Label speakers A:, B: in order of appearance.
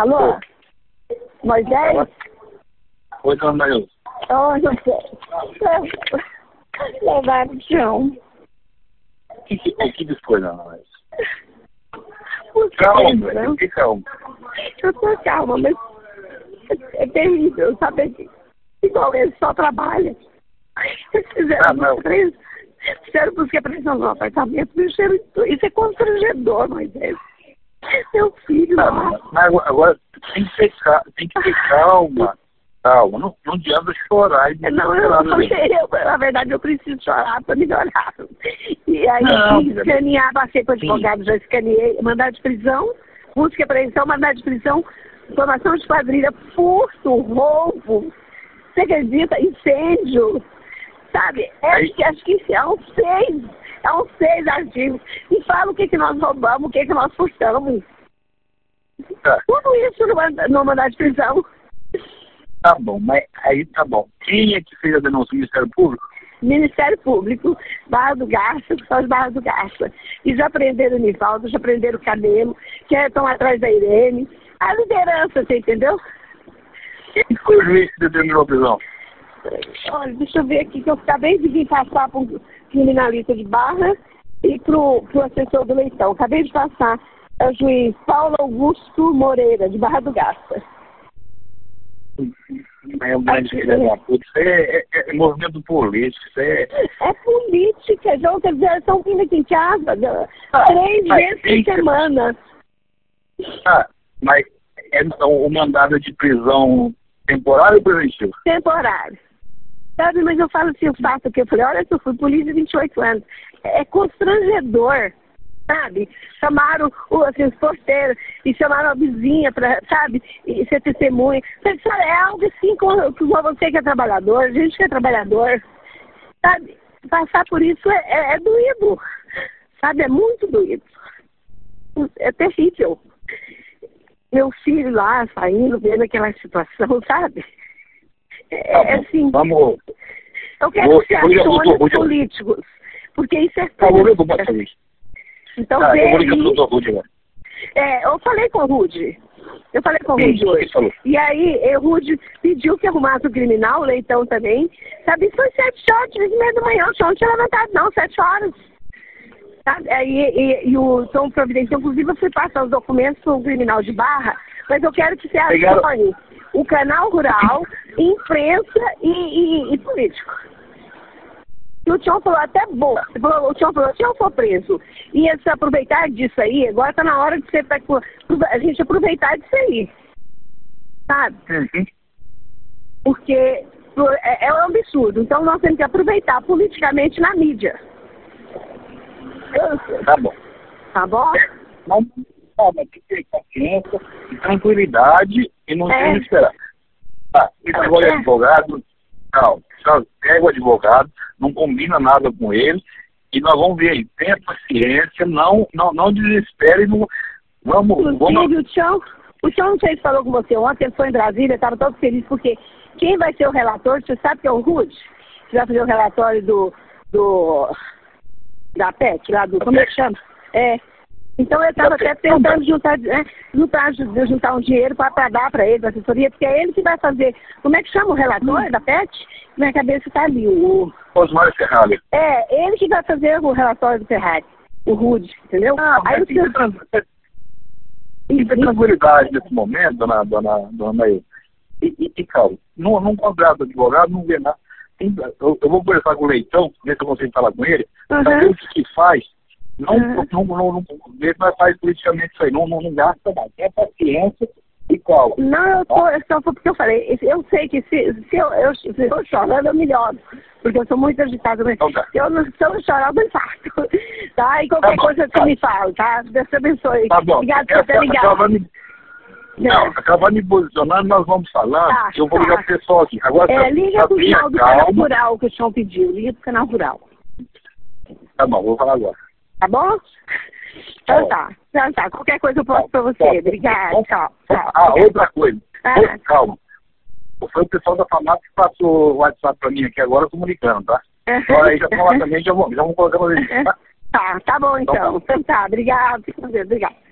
A: Alô? Moisés?
B: Oi, dona Maílson.
A: Oi, Moisés. Levaram o chão.
B: Que coisa, Ana
A: Calma,
B: que calma.
A: eu tô calma, mas é terrível, sabe? Igual ele só trabalha. Eles fizeram busca pressão no apartamento, isso é constrangedor, Moisés. Meu filho lá.
B: Mas agora tem que ter calma. Calma, não adianta chorar.
A: Na verdade, eu preciso chorar para melhorar. E aí eu quis escanear, passei com o advogado, já escaneei, mandado de prisão, busca e apreensão, mandado de prisão, formação de quadrilha, furto, roubo, você acredita? Incêndio, sabe? Acho que é uns 6 artigos. Me fala o que nós roubamos, o que nós furtamos. Tudo isso no mandado de prisão.
B: Tá bom, mas aí tá bom. Quem é que fez a denúncia? O Ministério Público?
A: Ministério Público, Barra do Garça, só os Barra do Garça. E já prenderam o Nivaldo, já prenderam o Camelo, que estão atrás da Irene. A liderança, você entendeu?
B: Quem foi o juiz que determinou a prisão?
A: Olha, deixa eu ver aqui, que eu acabei de vir passar para um criminalista de Barra e pro assessor do Leitão. Acabei de passar ao juiz Paulo Augusto Moreira, de Barra do Garça.
B: É um grande filho da puta. Isso é movimento político. Isso
A: é política, João. Quer dizer, estão vindo aqui em casa 3 vezes por semana.
B: Mas o mandado de prisão temporário ou preventivo?
A: Temporário. Sabe, mas eu falo assim, o fato que eu falei, olha, eu fui polícia há 28 anos. É constrangedor. Sabe? Chamaram os porteiros e chamaram a vizinha para, sabe, e ser testemunha. É algo assim como você que é trabalhador, a gente que é trabalhador, sabe? Passar por isso é doído, sabe? É muito doído. É terrível. Meu filho lá saindo, vendo aquela situação, sabe? Assim.
B: Vamos.
A: Eu quero que você acione os políticos, porque isso é tudo. Então, eu falei com o Rude. Hoje. E aí, o Rude pediu que arrumasse o criminal, o Leitão também. Sabe, foi 7 horas, 3h30 da manhã, o chão não tinha levantado, não, 7 horas. Sabe? E o Tom Providencial, inclusive, eu fui passar os documentos para o criminal de Barra, mas eu quero que você acione o canal rural, imprensa e político. E o Tião falou até bom. O Tião falou, se eu for preso e se aproveitar disso aí, agora está na hora de a gente aproveitar disso aí. Sabe? Porque é um absurdo. Então nós temos que aproveitar politicamente na mídia.
B: Tá bom.
A: Tá bom?
B: Mas tem que ter paciência e tranquilidade e não tem que esperar. Esse negócio de advogado, pega o advogado, não combina nada com ele, e nós vamos ver aí, tenha paciência, não desespere, vamos.
A: O Tião não sei se falou com você ontem, ele foi em Brasília, estava todo feliz, porque quem vai ser o relator, você sabe que é o Rude, que vai fazer o relatório da PET, lá do, como é que chama? Então eu estava até tentando juntar um dinheiro para dar para ele, para a assessoria, porque é ele que vai fazer. Como é que chama o relator da PET? Minha cabeça está ali.
B: Osmar Ferrari.
A: Ele que vai fazer o relatório do Ferrari. O Rude, entendeu? Aí
B: tem que ter tranquilidade nesse momento, dona Maílson. E calma. Não contrata advogado, não vê nada. Eu vou conversar com o Leitão, ver se eu consigo falar com ele, saber o que faz. Não faz politicamente isso aí, não gasta mais. Tenha paciência e qual?
A: Não, só porque eu falei, eu sei que se eu chorando, eu melhoro, porque eu sou muito agitada, mas se eu não chorar, eu não infarto, tá? E qualquer coisa você me fala, tá? Deus te abençoe.
B: Tá bom.
A: Obrigado por ter ligado.
B: Acabar me posicionando, nós vamos falar, eu vou ligar pro pessoal aqui. Agora,
A: liga pro canal do canal rural que o Chão pediu, liga pro canal rural.
B: Tá bom, vou falar agora.
A: Tá bom? Então tá. Qualquer coisa eu posto pra você. Obrigada. Tchau.
B: Outra coisa. Calma. Foi o pessoal da FAMAP que passou o WhatsApp pra mim aqui agora comunicando, tá? Então aí já estão lá também, já vamos colocar pra ver.
A: Tá bom então. Então tá. Obrigado. Fica com Deus. Obrigado.